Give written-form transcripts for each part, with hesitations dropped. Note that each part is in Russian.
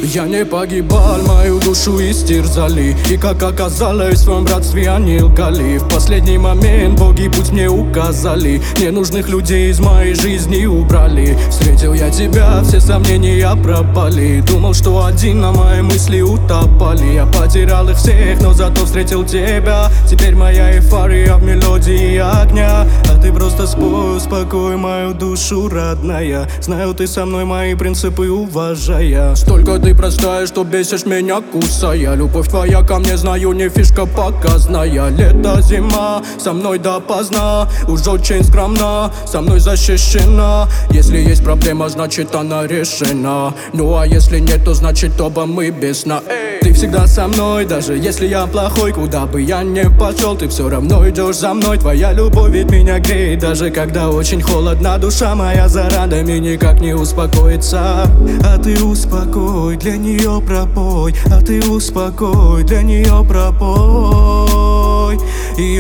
Я не погибал, мою душу истерзали. И как оказалось, в своем братстве они лгали. В последний момент боги путь мне указали. Ненужных людей из моей жизни убрали. Встретил я тебя, все сомнения пропали. Думал, что один, на мои мысли утопали. Я потерял их всех, но зато встретил тебя. Теперь моя эйфория в мелодии огня. А ты просто спой, успокой мою душу, родная. Знаю, ты со мной, мои принципы уважая. Столько ты простая, что бесишь меня, кусая. Любовь твоя ко мне, знаю, не фишка показная. Лето, зима, со мной допоздна. Уж очень скромна, со мной защищена. Если есть проблема, значит она решена. Ну а если нет, то значит оба мы без сна. Ты всегда со мной, даже если я плохой. Куда бы я ни пошел, ты все равно идешь за мной. Твоя любовь ведь меня греет, даже когда очень холодно. Душа моя за ранами никак не успокоится. А ты успокой, для нее пропой. А ты успокой, для нее пропой. Ее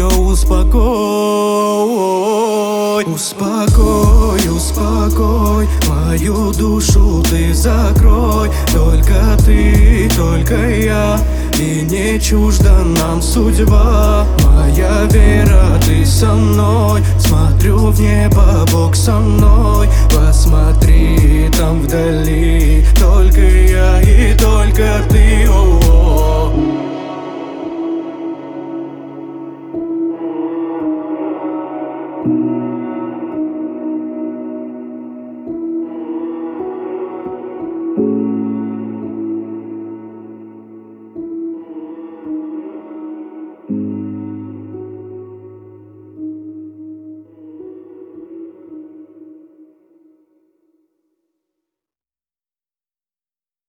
успокой. Успокой, успокой, мою душу ты закрой. Только ты, только я, и не чужда нам судьба. Моя вера, ты со мной. Смотрю в небо, Бог со мной. Посмотри, там вдали только я и только ты. О-о-о. Thank you.